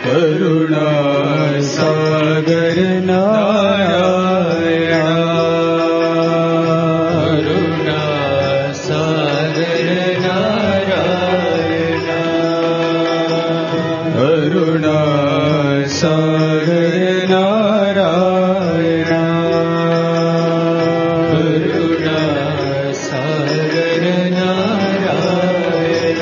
करुणा सागर नारायण करुणा सागर नारायण करुणा सागर नारायण करुणा सागर नारायण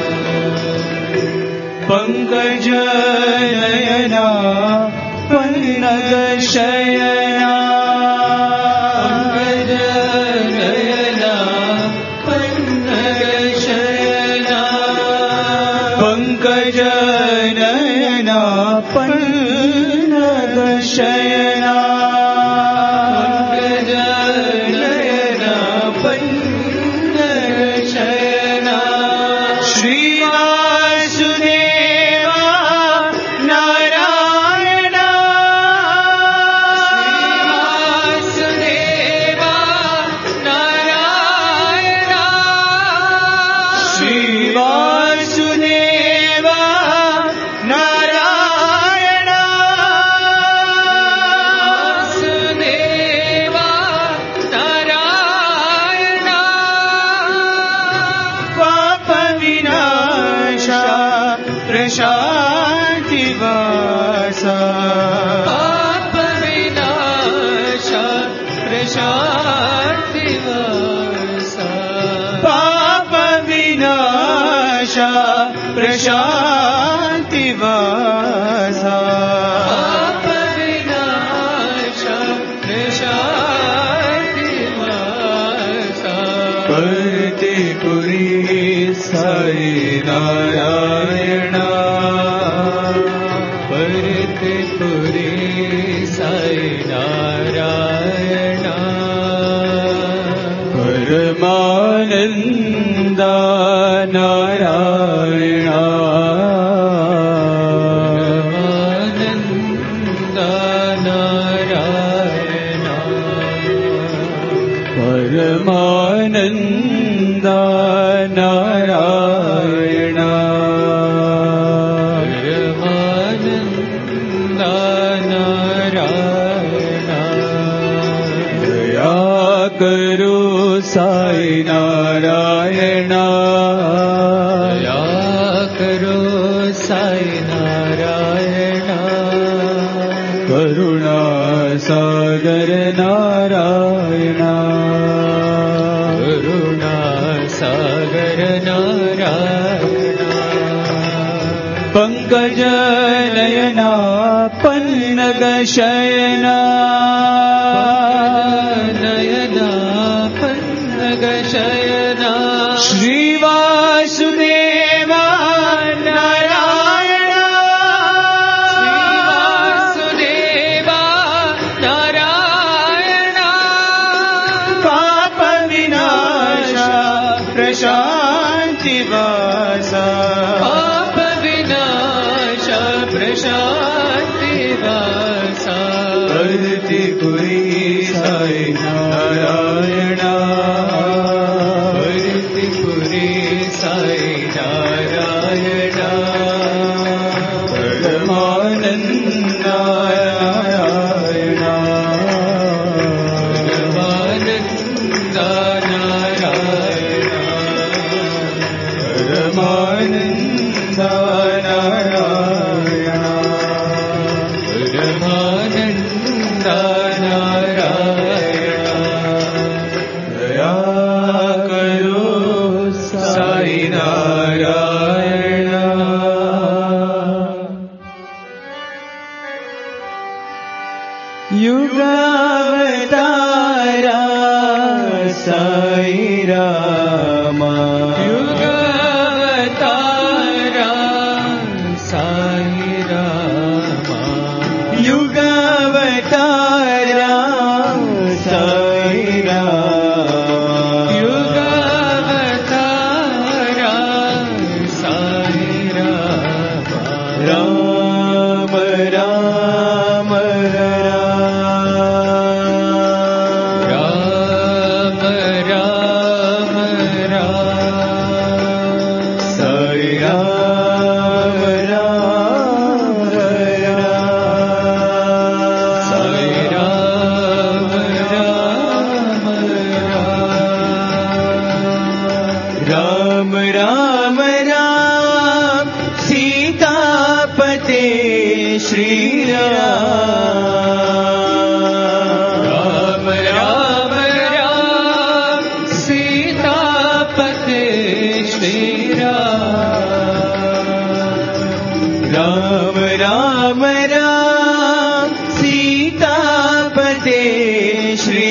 पंकज नयना पन्नग शयना पंकज नयना पन्नग शयना पंकज नयना पन्नग शयना पंकज नयना पन्नग शयना श्री शांतिवासा पाप विनाश प्रशांतिवासा पाप विनाश प्रशांतिवासा पाप विनाश प्रशांतिवासा कर्तिपुरी साई नारायण पुरी साई नारायण परमानंद नारायण परमानंद नारायण करो साई नारायण दया करो साई नारायण करुणा सागर नारायण करुणा सागर नारायण पंकज नयना पन्नग शयना नयना पन्नग शयना श्री वासुदेवा नारायण श्री वासुदेवा नारायण पाप विनाश प्रशांतिवासा पाप विनाश प्रशांतिवासा कर्तिपुरी साई नारायण कर्तिपुरी साई नारायण परमानंद नारायण परमानंद नारायण परमानंद नारायण परमानंद नारायण दया करो साई नारायण युगावतारा साई रामा युगावतारा राम राम राम सीतापते श्री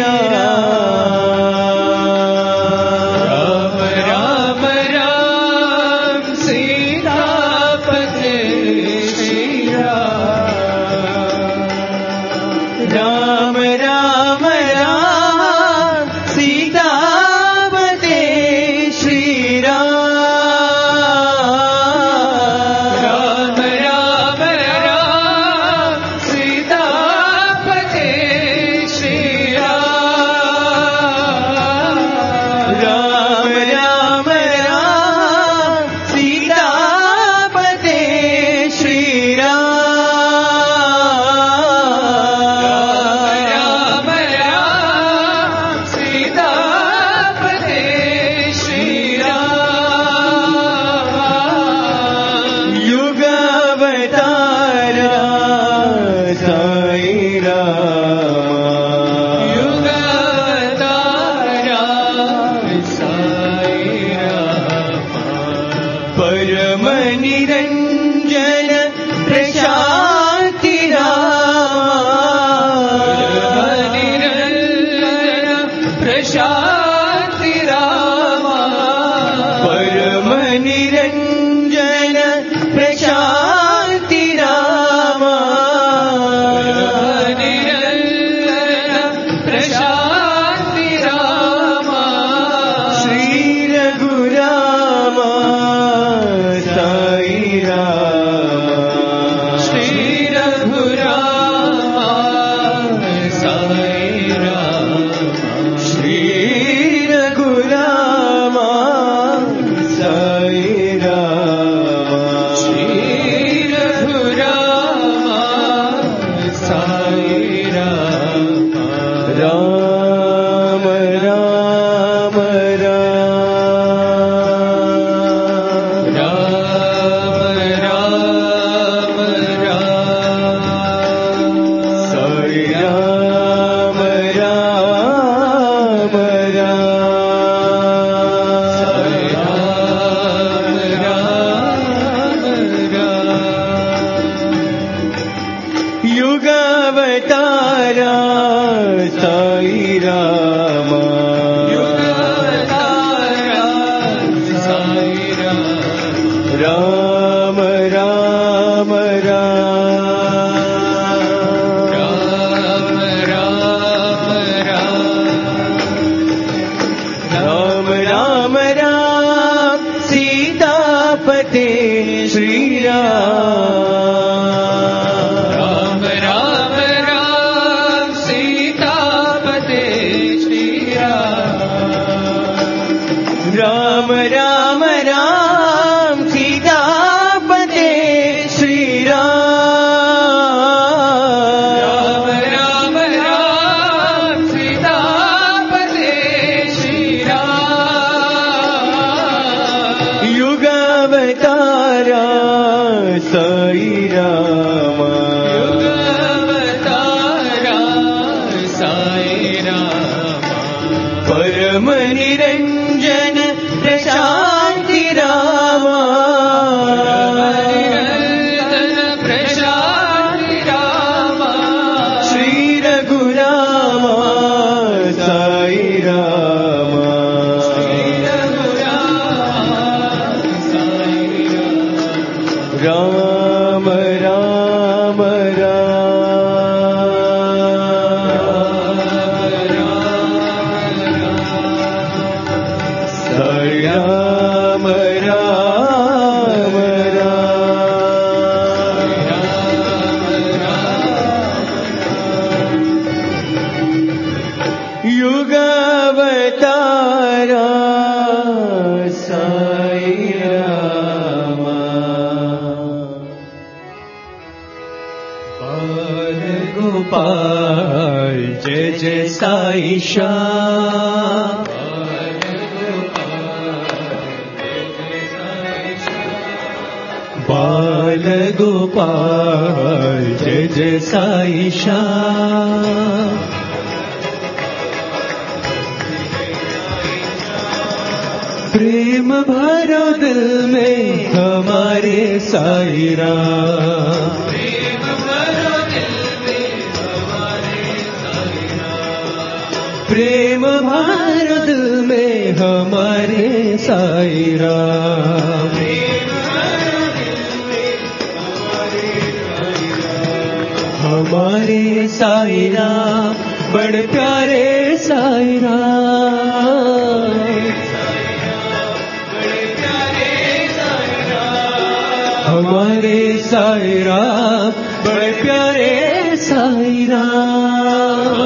राम राम राम सीतापते श्री राम राम राम सीतापते श्री राम राम राम सीतापते श्री राम राम राम सीतापते श्री राम राम सीतापते श्री राम युगावतारा साई राम युगावतारा साई राम परम निरंजन प्रशांति राम निरंजन प्रशांति राम परम निरंजन प्रशांति राम निरंजन प्रशांति राम श्री रघुराम साई राम श्री रघुराम साई राम श्री रघुराम साई राम श्री रघुराम साई राम राम राम राम राम राम साई राम राम राम युगावतारा साई राम युगावतारा साई राम राम राम राम राम राम सीतापते श्री राम राम राम सीतापते श्री राम राम राम सीतापते श्री राम राम राम सीतापते श्री राम युगावतारा साई राम युगावतारा साई राम परम निरंजन प्रशांति राम निरंजन प्रशांति राम श्री रघुराम साई राम श्री रघुराम साई राम राम राम राम युगावतारा साई राम बाल गोपाल जय जय साई श्याम बाल गोपाल जय जय साई श्याम प्रेम भरो दिल में हमारे साईं राम। प्रेम भरो दिल में हमारे साईं राम। हमारे साईं राम बड़े प्यारे साईं राम। हमारे साईं राम बड़े प्यारे साईं राम।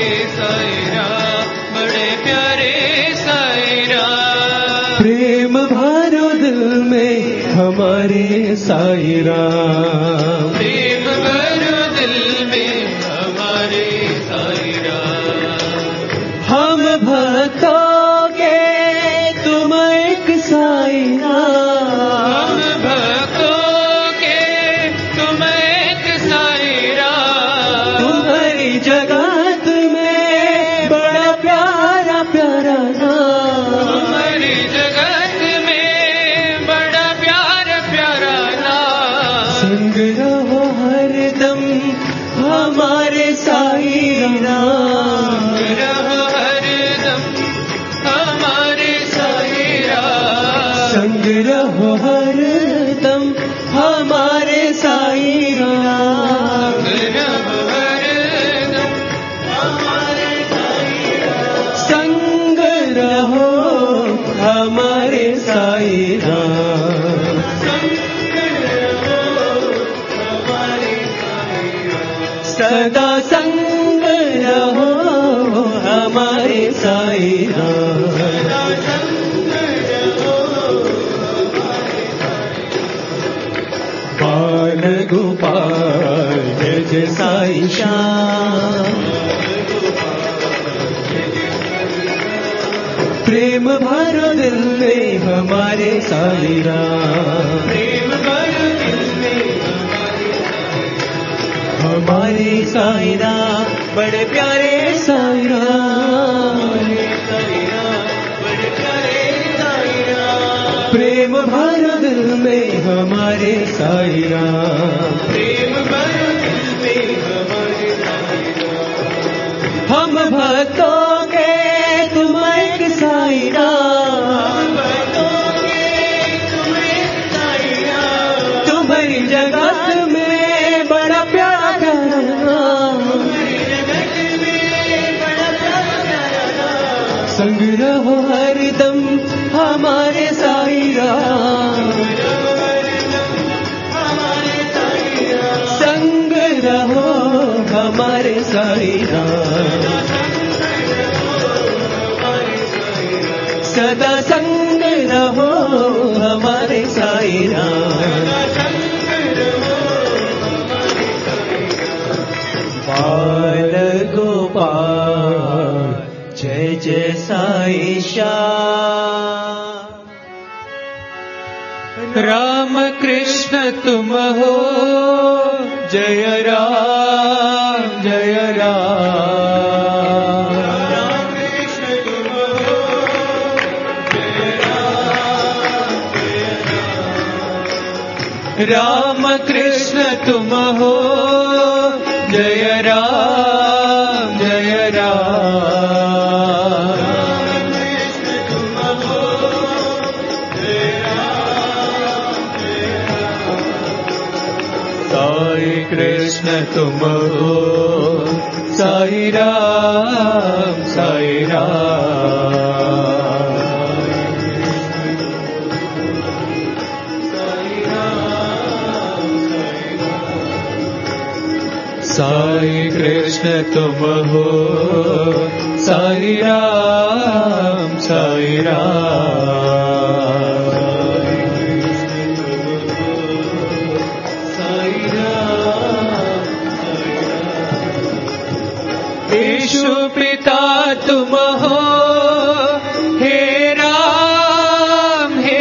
बड़े प्यारे साईं राम। प्रेम भरो दिल में हमारे साईं राम। प्रेम भरो दिल में हमारे साईं राम। हम भक्तों के तुम एक साईं राम। हम भक्तों के तुम एक साईं राम। तुम्हारी जगत में बड़ा प्यारा प्यारा नाम। तुम्हारी जगत में बड़ा प्यारा प्यारा नाम। संग रहो हरदम हमारे साईं राम। रहो हरदम हमारे साईं राम। संग रहो हरदम हमारे साईं राम। रहो हरदम हमारे साईं राम। संग रहो हमारे साईं राम। सदा संग रहो हमारे साईं राम। बाल गोपाल जय जय साईं श्याम। प्रेम भरो दिल में हमारे साईं राम। प्रेम भरो दिल में हमारे साईं राम बड़े प्यारे साईं राम। बड़े प्यारे साईं राम। प्रेम भरो दिल में हमारे साईं राम। प्रेम भरो दिल में हमारे साईं राम। हम भक्तों के तुम एक साईं राम। तुम्हारी जगत में बड़ा प्यारा प्यारा नाम। संग रहो हरदम हमारे साईं राम। संग रहो हमारे साईं राम। सदा संग रहो हमारे साईं राम। बाल गोपाल जय जय साईं श्याम। राम कृष्ण तुम हो जय राम जय राम। राम कृष्ण तुम हो जय राम जय राम। राम कृष्ण तुम हो जय राम जय राम। साईं कृष्ण तुम हो साईं राम साईं राम। साईं कृष्ण तुम हो साईं राम साईं राम। ईशु पिता तुम हो हे राम हे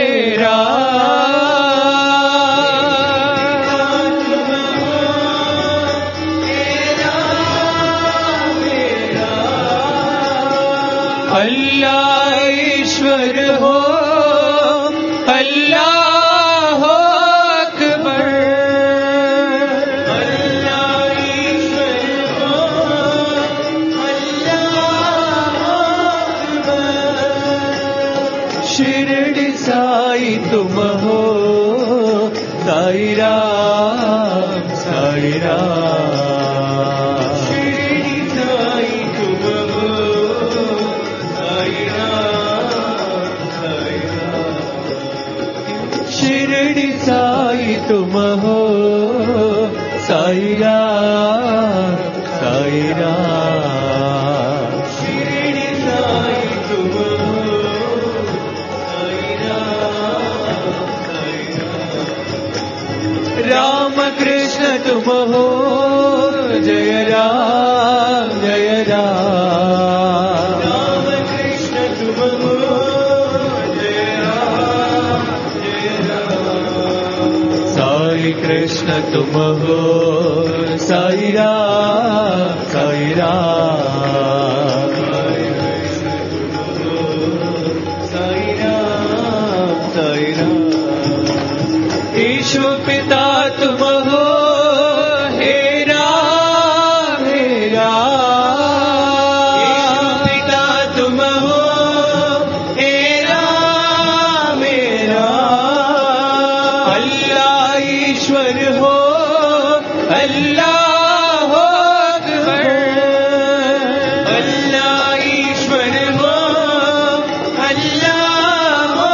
राम। अल्लाह ईश्वर हो शिरडी साई तुम हो साई राम साई राम शिरडी साई तुम हो साई राम साई राम राम कृष्ण तुम हो जय राम जय राम राम कृष्ण तुम हो जय राम जय राम साई कृष्ण तुम हो साई राम साई राम साई राम साई राम ईश्वर पिता तुम हो हे राम हे राम ईश्वर पिता तुम हो हे राम हे राम अल्लाह ईश्वर हो अल्लाह हो अकबर अल्लाह ईश्वर हो अल्लाह हो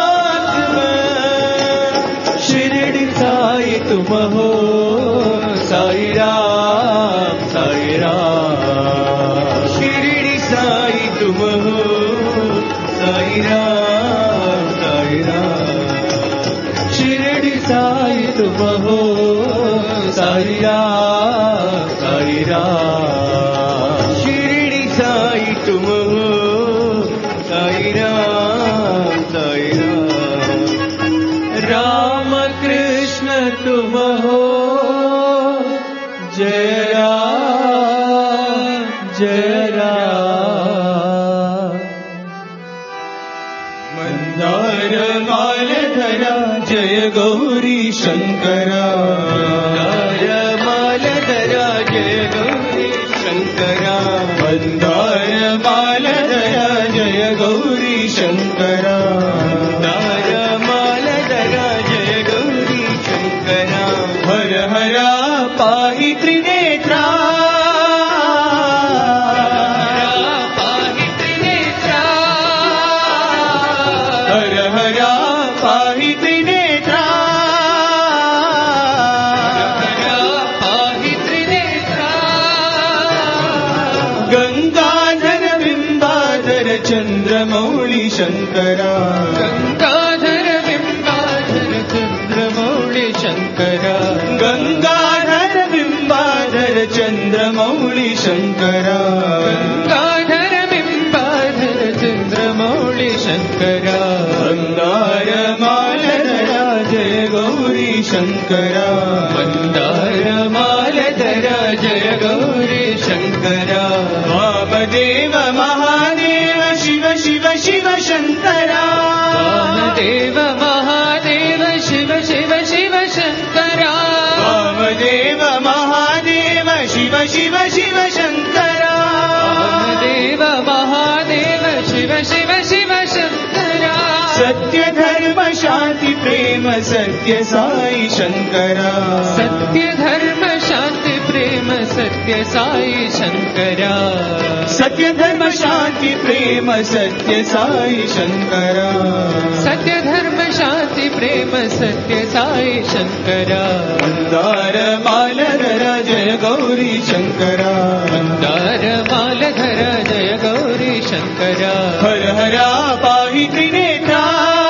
अकबर शिरडी साई तुम हो साई राम साई राम शिरडी साई तुम हो साई राम साई राम शिरडी साई तुम हो साई राम साई राम शिरडी साई तुम हो साई राम साई राम राम कृष्ण तुम हो जय राम जय राम मंदार मालधरा जय गौरी शंकरा मंदार मालधरा जय गौरी शंकरा मंदार मालधरा जय गौरी शंकरा मंदार मालधरा जय गौरी शंकरा हर हरा पाहि त्रिनेत्रा पाहि त्रिनेत्रा हर हरा पाहि त्रिनेत्रा पाहि त्रिनेत्रा गंगाधर बिंबाधर चंद्रमौळि शंकरा गंगाधर बिंबाधर चंद्रमौळि शंकरा गंगाधर बिंबाधर चंद्रमौळि शंकरा गंगाधर बिंबाधर चंद्रमौळि शंकरा मंदार मालधरा जय गौरी शंकरा मंदार मालधरा जय गौरी शंकरा वामदेव महादेव शिव शिव शिव शंकरा वामदेव महादेव शिव शिव शिव शंकरा वामदेव महादेव शिव शिव शिव शंकरा वामदेव महादेव शिव शिव शिव शंकरा सत्य धर्म शांति प्रेम सत्य साई शंकरा सत्य धर्म शांति प्रेम सत्य साई शंकरा सत्य धर्म शांति प्रेम सत्य साई शंकरा सत्य धर्म शांति प्रेम सत्य साई शंकरा मंदार मालधरा जय गौरी शंकरा मंदार मालधरा जय गौरी शंकरा हर हरा पाहि त्रिनेत्रा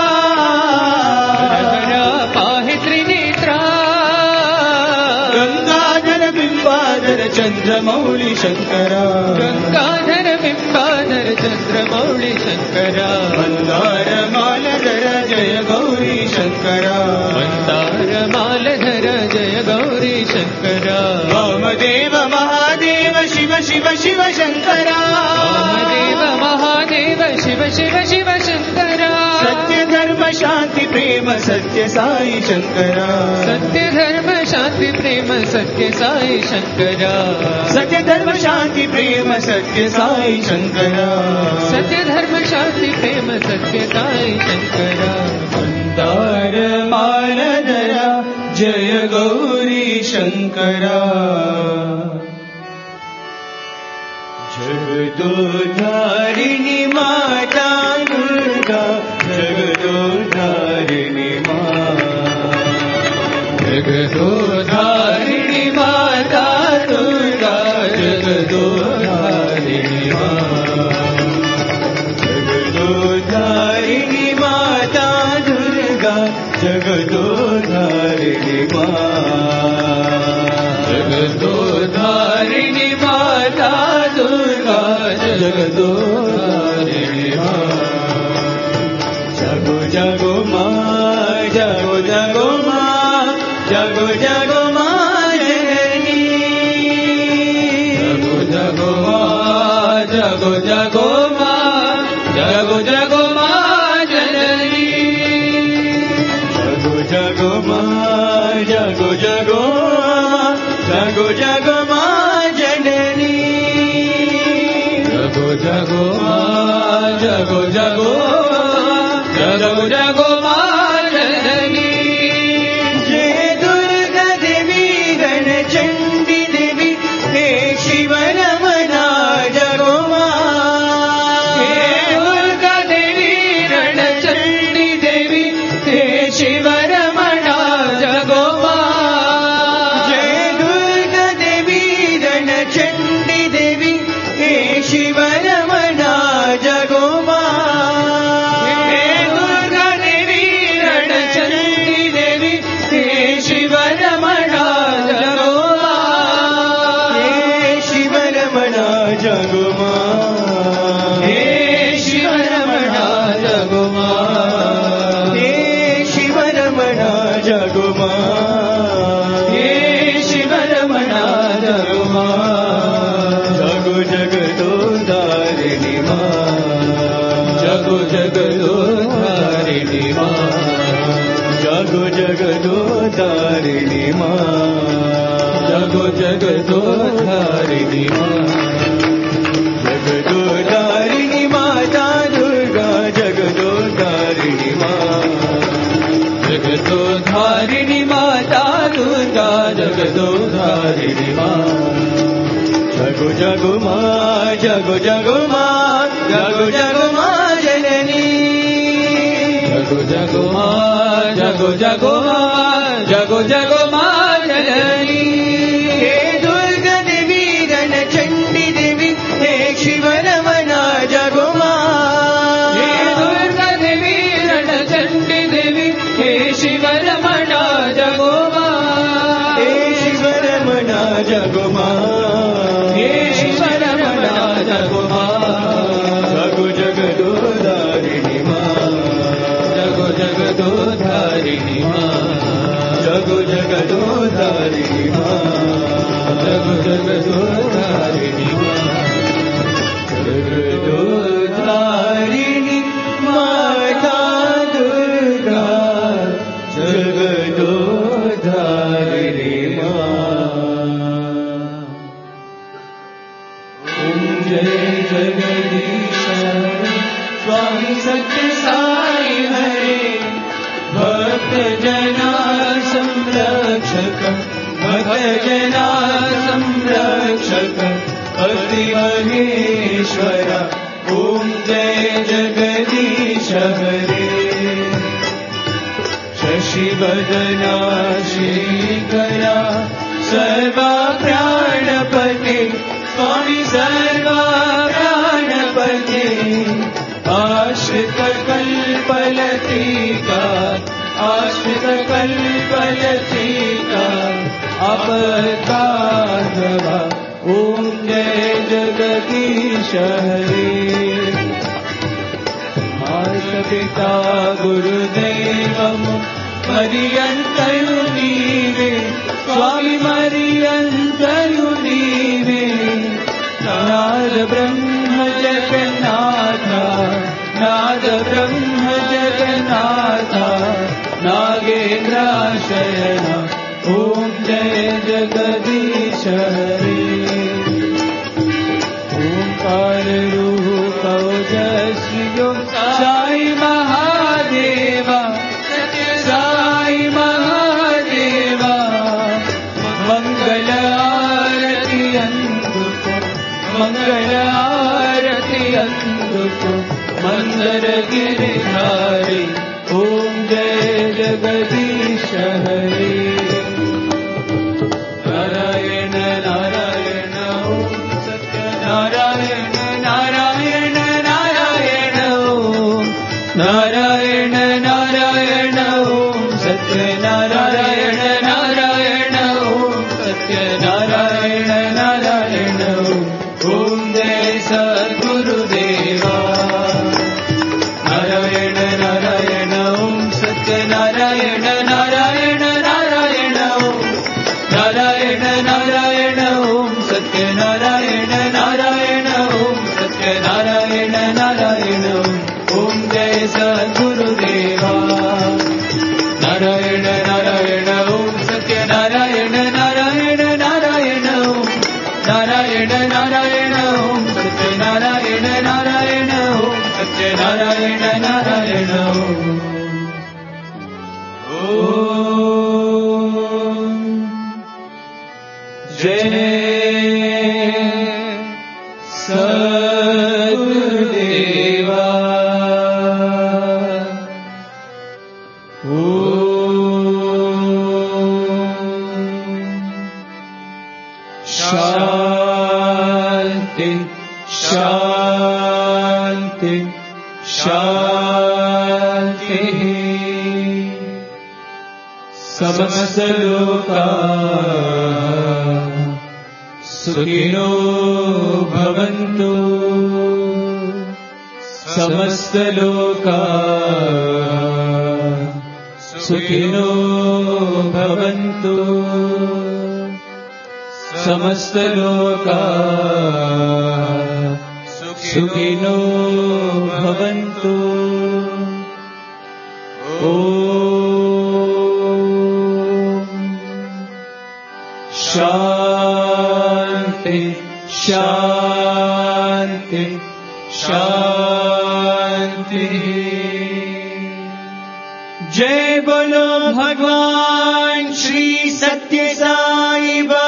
हर हरा पाहि त्रिनेत्रा गंगाधर बिंबाधर चंद्रमौळि शंकरा गंगाधर बिंबाधर चंद्रमौळि शंकरा मंदार मालधरा जय गौरी शंकरा मंदार मालधरा जय गौरी शंकरा वामदेव महादेव शिव शिव शिव शंकरा वामदेव महादेव शिव शिव शिव शंकरा सत्य धर्म शांति प्रेम सत्य साई शंकरा सत्य धर्म शांति प्रेम सत्य साई शंकरा सत्य धर्म शांति प्रेम सत्य साई शंकरा सत्य धर्म शांति प्रेम सत्य साई शंकरा मंदार मालधरा जय गौरी शंकरा जगदोधारिणी माता दुर्गा जगदोधारिणी माता जगदोधारिणी माता दुर्गा जगदोधारिणी जगदोधारिणी माता दुर्गा जगदोधारिणी जगदोधारिणी माता दुर्गा जगदोधारिणी जगो जगो माँ जगो जगो माँ जगो जगो माँ जननी जगो जगो माँ जगो जगो माँ जगो जगो माँ जननी जगो जगो माँ जगो जगो माँ जगो जगो माँ जननी जगो जगो माँ जगो जगो जगो जगो माँ जननी जय दुर्गा देवी रण चंडी देवी हे शिव रमना जगो माँ हे दुर्गा देवी रण चंडी देवी हे शिव रमना जगो माँ जय दुर्गा देवी रण चंडी देवी हे शिव रमना जगो माँ जगो माँ हे शिव रमणा जगो माँ हे शिव रमणा जगो माँ हे शिव रमणा जगो माँ जगो जगदोधारिणी माँ जगो जगदोधारिणी माँ जगो जगदोधारिणी माँ जगो जगदोधारिणी माँ जगदोधारिणी माता दुर्गा जगदोधारिणी माँ जगदोधारिणी माता दुर्गा जगदोधारिणी माँ जगो जगो माँ जगो जगो माँ जगो जगो माँ जननी जगो जगो माँ जगो जगो माँ जगो जगो माँ जननी हे दुर्गा देवी रण चंडी देवी हे शिव रमणा जगो माँ हे दुर्गा देवी रण चंडी देवी हे शिव रमणा जगो माँ हे शिव रमणा जगो माँ हे शिव रमणा जगो माँ जगो जगदोधारिणी माँ जगो जगदोधारिणी माँ जगो जगदोधारिणी माँ जगो जगदोधारिणी माँ जगदोधारिणी माता दुर्गा जगदोधारिणी माँ ओम जय जगदीश स्वामी सत्य साई हरे भक्त जना संरक्षक भक्त जना संरक्षक अति महेश्वर ओम जय जगदीश हरे शशिवदना श्रीकरा सर्वा प्राणपते स्वामी सर्वा प्राणपते आश्रित कल्पलतिका आश्रित कल्पलतिका अपकार्धवा ओम जय जगदीश हरे माता पिता गुरुदेवम मरियन्तरुनीवे स्वामी मरियन्तरुनीवे नाद ब्रह्म जगन्नाथा नाद ब्रह्म जगन्नाथा नागेन्द्राशयना ओम जय जगदीश हरे ओंकार रूप ओजस्वी साई महादेवा साई महादेवा मंगल आरती अंधुको मंगल आरती अंधुको मंदर गिरिधारी ओम जय जगदीश हरे नारायण नारायण ओम सत्यनारायण नारायण ओम जय सद्गुरुदेवा नारायण नारायण ओम सत्यनारायण नारायण नारायण ओम नारायण नारायण ओम सत्यनारायण नारायण ओम सत्यनारायण नारायण ओम जय सद्गुरुदेवा नारायण नारायण ओम सत्यनारायण नारायण नारायण ओम नारायण नारायण ओम सत्यनारायण नारायण ओम सत्यनारायण नारायण ओम जय सद्गुरुदेवा शांति शांति शांति समस्त लोका सुखिनो भवन्तु समस्त लोका सुखिनो भवन्तु समस्त लोका सुखिनो भवन्तु शांति शांति शांति जय बोलो भगवान श्री सत्य साई बाबा।